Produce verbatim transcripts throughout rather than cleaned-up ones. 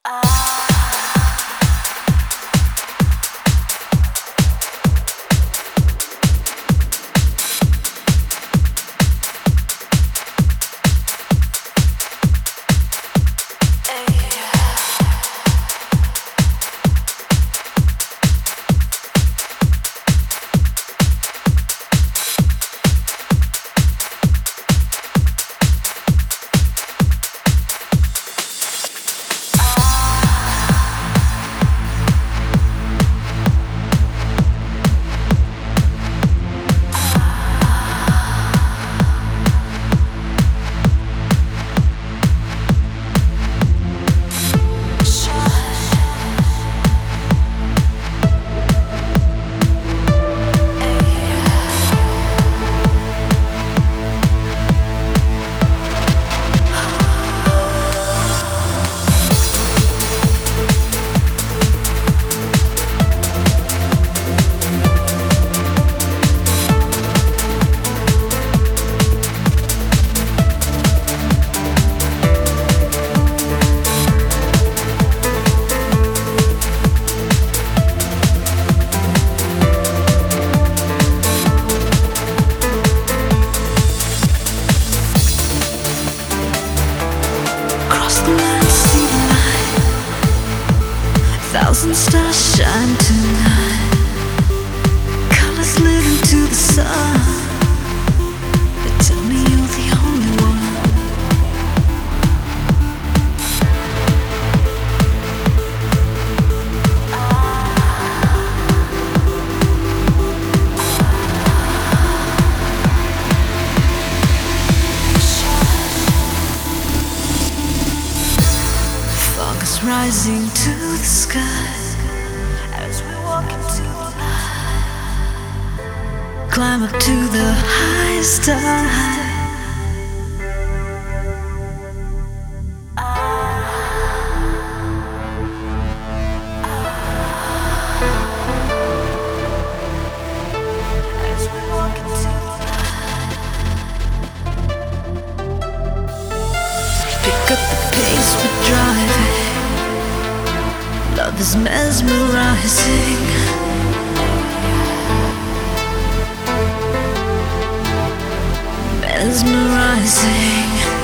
Thousand stars shine tonight, colors lit into the sun. They tell me you're the only one. Fog is rising to the sky as we walk into the light, climb up to the highest high. As we walk into the light, pick up the pace we're driving. Love is mesmerizing. Mesmerizing.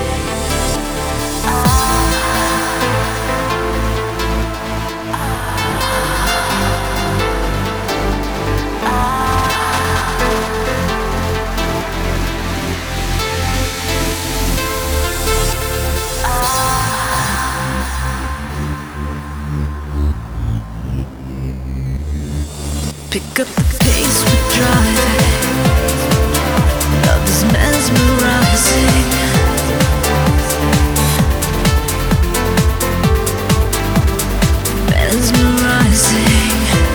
Pick up the pace we're driving. Love is mesmerizing. Mesmerizing.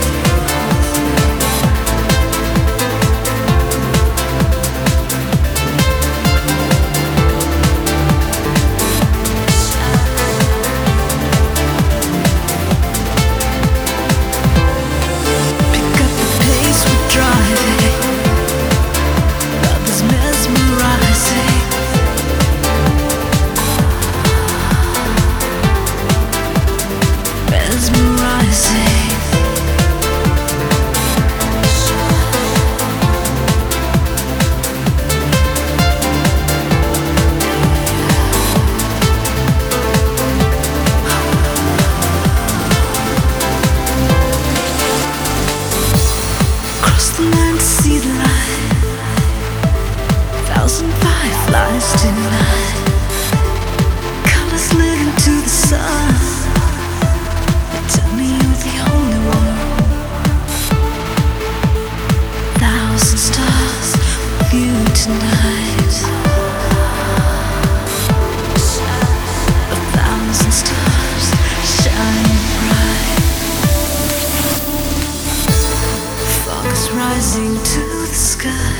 See the light, thousand fireflies tonight, colors lit into the sun. They tell me you're the only one. Thousand stars with you tonight. A thousand stars shining bright. Fog is rising to the sky,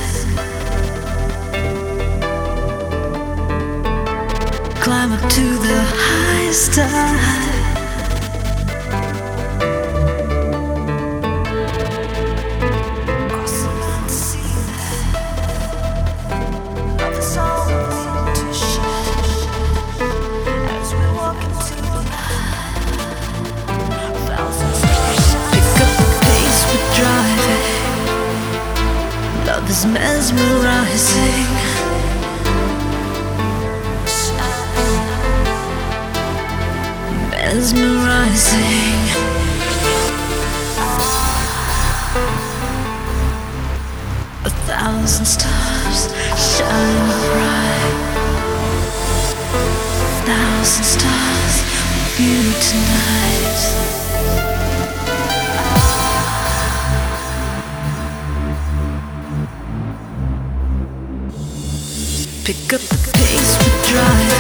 climb up to the highest high. Cross the land, see that love is all we need to share as we walk into the light. is mesmerizing. Mesmerizing. A thousand stars shine bright. A thousand stars with you tonight. Pick up the pace, we're driving.